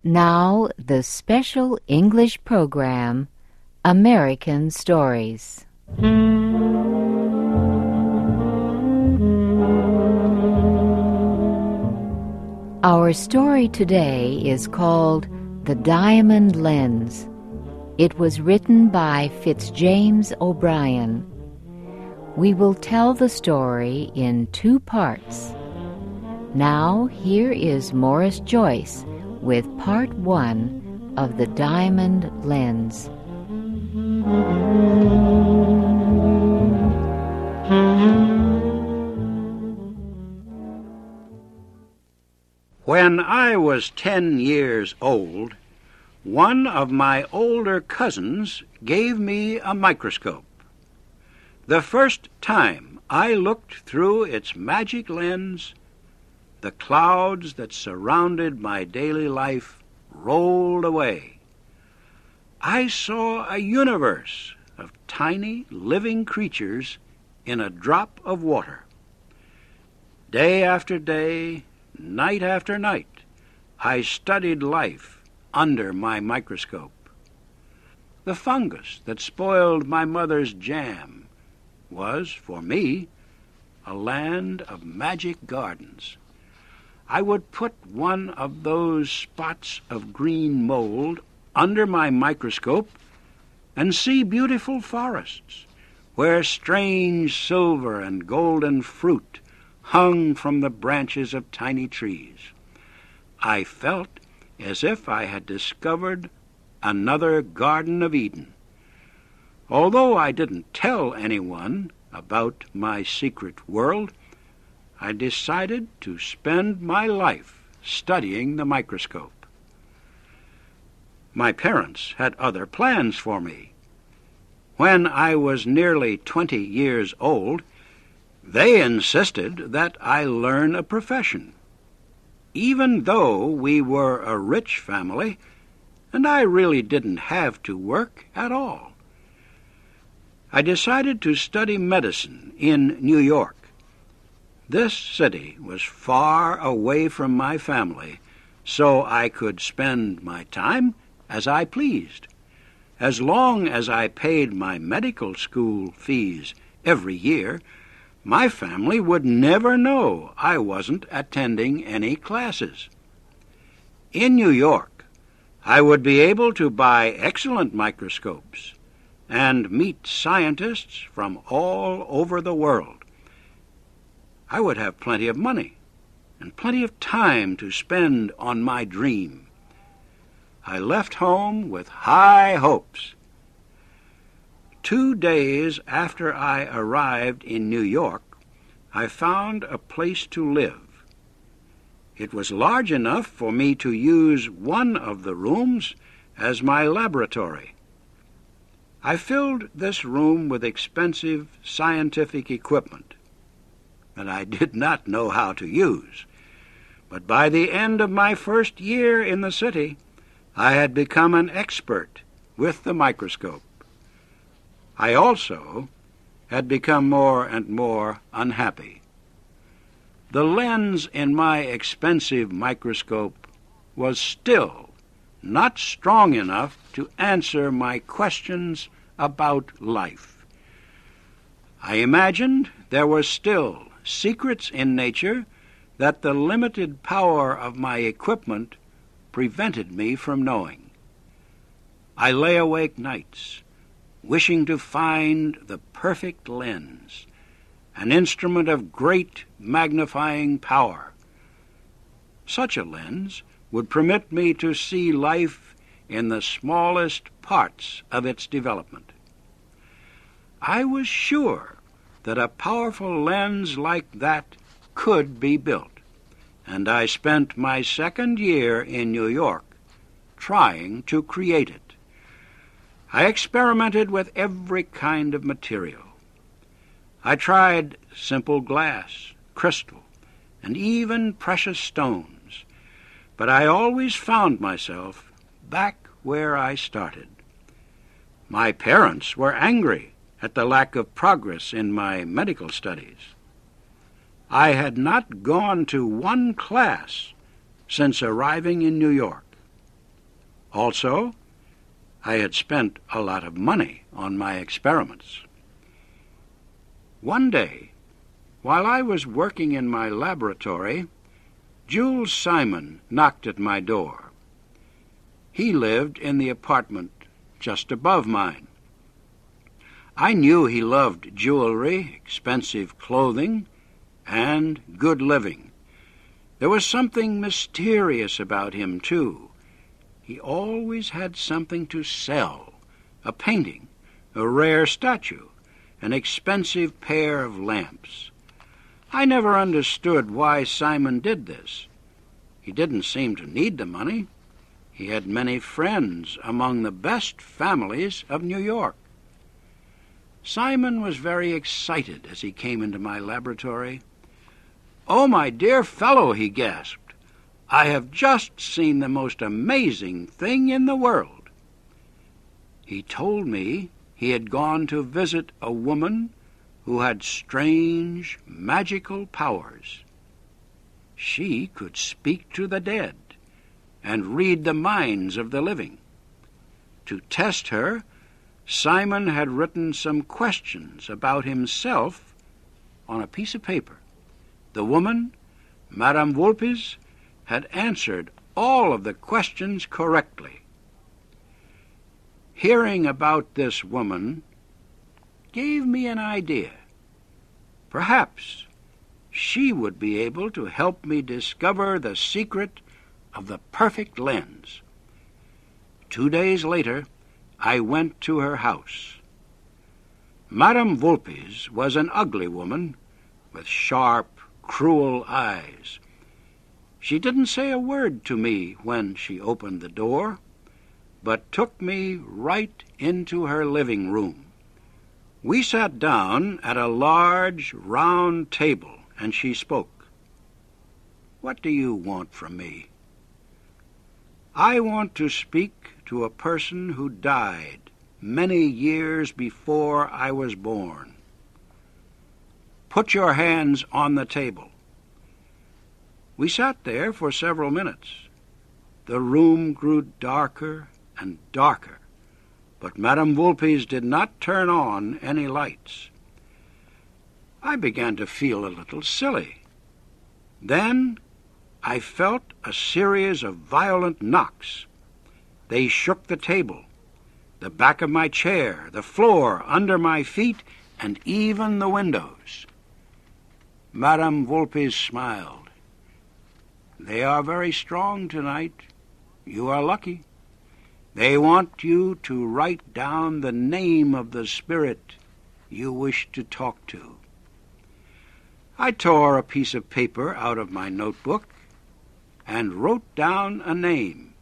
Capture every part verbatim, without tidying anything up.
Now, the special English program, American Stories. Our story today is called The Diamond Lens. It was written by Fitzjames O'Brien. We will tell the story in two parts. Now, here is Morris Joyce with part one of The Diamond Lens. When I was ten years old, one of my older cousins gave me a microscope. The first time I looked through its magic lens, the clouds that surrounded my daily life rolled away. I saw a universe of tiny, living creatures in a drop of water. Day after day, night after night, I studied life under my microscope. The fungus that spoiled my mother's jam was, for me, a land of magic gardens. I would put one of those spots of green mold under my microscope and see beautiful forests where strange silver and golden fruit hung from the branches of tiny trees. I felt as if I had discovered another Garden of Eden. Although I didn't tell anyone about my secret world, I decided to spend my life studying the microscope. My parents had other plans for me. When I was nearly twenty years old, they insisted that I learn a profession. Even though we were a rich family, and I really didn't have to work at all. I decided to study medicine in New York. This city was far away from my family, so I could spend my time as I pleased. As long as I paid my medical school fees every year, my family would never know I wasn't attending any classes. In New York, I would be able to buy excellent microscopes and meet scientists from all over the world. I would have plenty of money and plenty of time to spend on my dream. I left home with high hopes. Two days after I arrived in New York, I found a place to live. It was large enough for me to use one of the rooms as my laboratory. I filled this room with expensive scientific equipment that I did not know how to use. But by the end of my first year in the city, I had become an expert with the microscope. I also had become more and more unhappy. The lens in my expensive microscope was still not strong enough to answer my questions about life. I imagined there were still secrets in nature that the limited power of my equipment prevented me from knowing. I lay awake nights, wishing to find the perfect lens, an instrument of great magnifying power. Such a lens would permit me to see life in the smallest parts of its development. I was sure that a powerful lens like that could be built, and I spent my second year in New York trying to create it. I experimented with every kind of material. I tried simple glass, crystal, and even precious stones, but I always found myself back where I started. My parents were angry at the lack of progress in my medical studies. I had not gone to one class since arriving in New York. Also, I had spent a lot of money on my experiments. One day, while I was working in my laboratory, Jules Simon knocked at my door. He lived in the apartment just above mine. I knew he loved jewelry, expensive clothing, and good living. There was something mysterious about him, too. He always had something to sell, a painting, a rare statue, an expensive pair of lamps. I never understood why Simon did this. He didn't seem to need the money. He had many friends among the best families of New York. Simon was very excited as he came into my laboratory. "Oh, my dear fellow," he gasped, "I have just seen the most amazing thing in the world." He told me he had gone to visit a woman who had strange, magical powers. She could speak to the dead and read the minds of the living. To test her, Simon had written some questions about himself on a piece of paper. The woman, Madame Vulpes, had answered all of the questions correctly. Hearing about this woman gave me an idea. Perhaps she would be able to help me discover the secret of the perfect lens. Two days later, I went to her house. Madame Vulpes was an ugly woman with sharp, cruel eyes. She didn't say a word to me when she opened the door, but took me right into her living room. We sat down at a large, round table, and she spoke. "What do you want from me?" "I want to speak to a person who died many years before I was born." "Put your hands on the table." We sat there for several minutes. The room grew darker and darker, but Madame Vulpes did not turn on any lights. I began to feel a little silly. Then I felt a series of violent knocks. They shook the table, the back of my chair, the floor under my feet, and even the windows. Madame Vulpes smiled. "They are very strong tonight. You are lucky. They want you to write down the name of the spirit you wish to talk to." I tore a piece of paper out of my notebook and wrote down a name.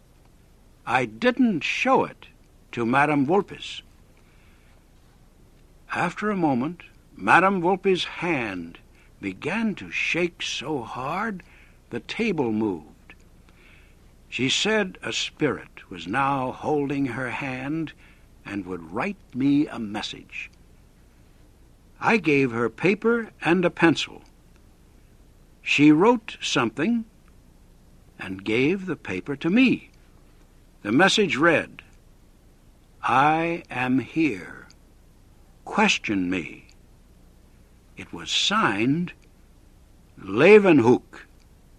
I didn't show it to Madame Vulpes. After a moment, Madame Vulpes' hand began to shake so hard the table moved. She said a spirit was now holding her hand and would write me a message. I gave her paper and a pencil. She wrote something and gave the paper to me. The message read, "I am here. Question me." It was signed Leeuwenhoek.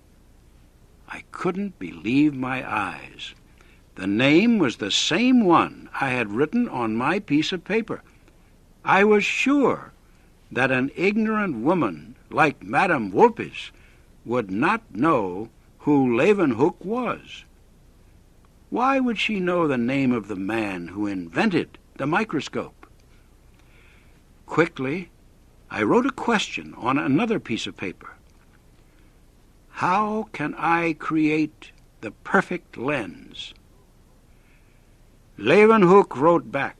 I couldn't believe my eyes. The name was the same one I had written on my piece of paper. I was sure that an ignorant woman like Madame Vulpes would not know who Leeuwenhoek was. Why would she know the name of the man who invented the microscope? Quickly, I wrote a question on another piece of paper. How can I create the perfect lens? Leeuwenhoek wrote back,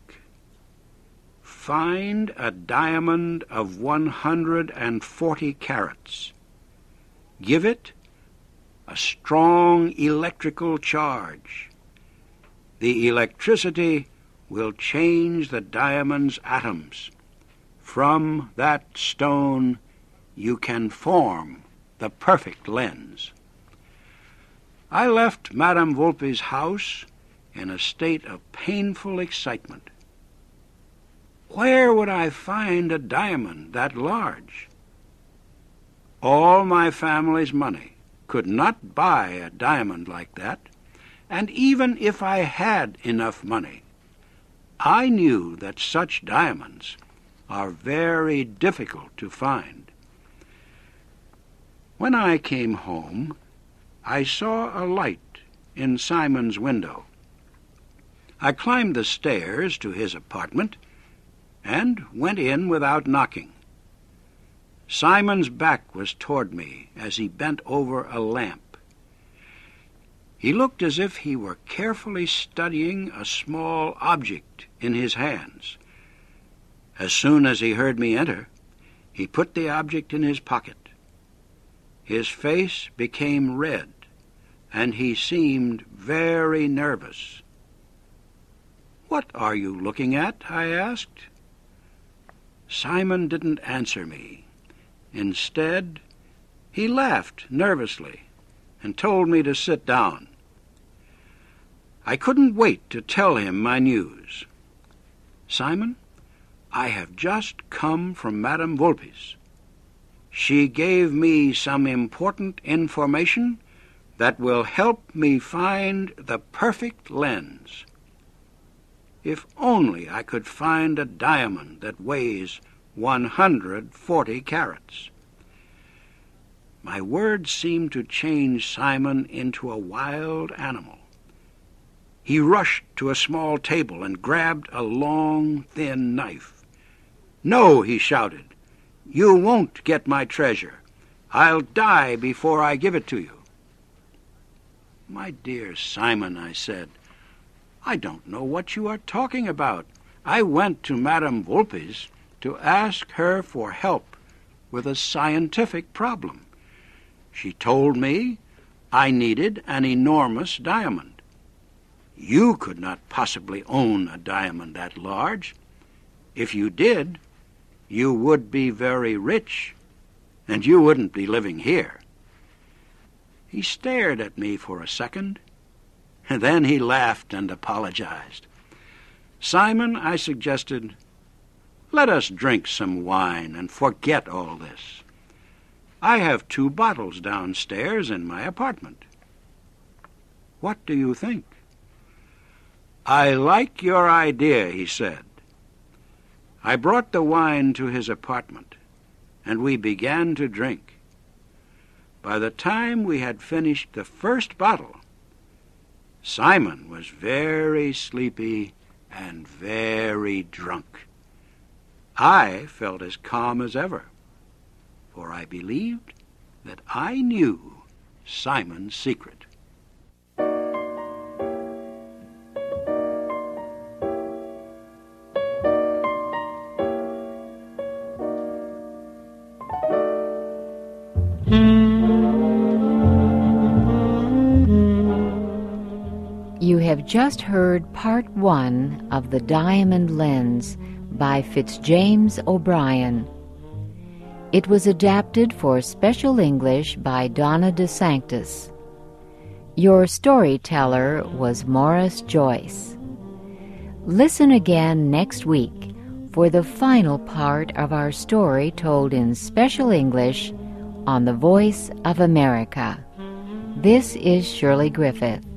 "Find a diamond of one hundred and forty carats. Give it a strong electrical charge. The electricity will change the diamond's atoms. From that stone you can form the perfect lens." I left Madame Vulpes' house in a state of painful excitement. Where would I find a diamond that large? All my family's money could not buy a diamond like that, and even if I had enough money, I knew that such diamonds are very difficult to find. When I came home, I saw a light in Simon's window. I climbed the stairs to his apartment and went in without knocking. Simon's back was toward me as he bent over a lamp. He looked as if he were carefully studying a small object in his hands. As soon as he heard me enter, he put the object in his pocket. His face became red, and he seemed very nervous. "What are you looking at?" I asked. Simon didn't answer me. Instead, he laughed nervously and told me to sit down. I couldn't wait to tell him my news. "Simon, I have just come from Madame Vulpes. She gave me some important information that will help me find the perfect lens. If only I could find a diamond that weighs one hundred forty carats." My words seemed to change Simon into a wild animal. He rushed to a small table and grabbed a long, thin knife. "No," he shouted, "you won't get my treasure. I'll die before I give it to you." "My dear Simon," I said, "I don't know what you are talking about. I went to Madame Vulpes to ask her for help with a scientific problem. She told me I needed an enormous diamond. You could not possibly own a diamond that large. If you did, you would be very rich, and you wouldn't be living here." He stared at me for a second, and then he laughed and apologized. "Simon," I suggested, "let us drink some wine and forget all this. I have two bottles downstairs in my apartment. What do you think?" "I like your idea," he said. I brought the wine to his apartment, and we began to drink. By the time we had finished the first bottle, Simon was very sleepy and very drunk. I felt as calm as ever, for I believed that I knew Simon's secret. You have just heard part one of The Diamond Lens by Fitzjames O'Brien. It was adapted for Special English by Donna DeSanctis. Your storyteller was Morris Joyce. Listen again next week for the final part of our story told in Special English on The Voice of America. This is Shirley Griffith.